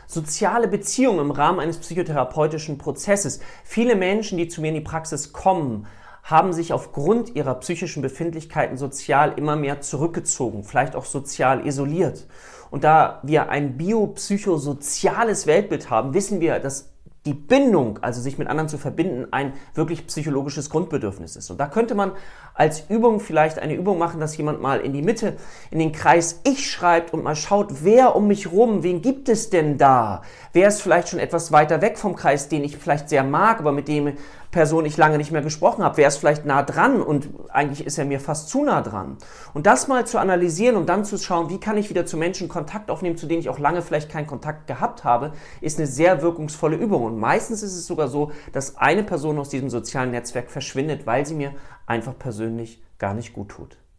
Soziale Beziehungen im Rahmen eines psychotherapeutischen Prozesses. Viele Menschen, die zu mir in die Praxis kommen, haben sich aufgrund ihrer psychischen Befindlichkeiten sozial immer mehr zurückgezogen, vielleicht auch sozial isoliert. Und da wir ein biopsychosoziales Weltbild haben, wissen wir, dass die Bindung, also sich mit anderen zu verbinden, ein wirklich psychologisches Grundbedürfnis ist. Und da könnte man als Übung vielleicht eine Übung machen, dass jemand mal in die Mitte, in den Kreis Ich schreibt und mal schaut, wer um mich rum, wen gibt es denn da? Wer ist vielleicht schon etwas weiter weg vom Kreis, den ich vielleicht sehr mag, aber mit dem Person ich lange nicht mehr gesprochen habe? Wer ist vielleicht nah dran und eigentlich ist er mir fast zu nah dran? Und das mal zu analysieren und dann zu schauen, wie kann ich wieder zu Menschen Kontakt aufnehmen, zu denen ich auch lange vielleicht keinen Kontakt gehabt habe, ist eine sehr wirkungsvolle Übung. Und meistens ist es sogar so, dass eine Person aus diesem sozialen Netzwerk verschwindet, weil sie mir einfach persönlich gar nicht gut tut.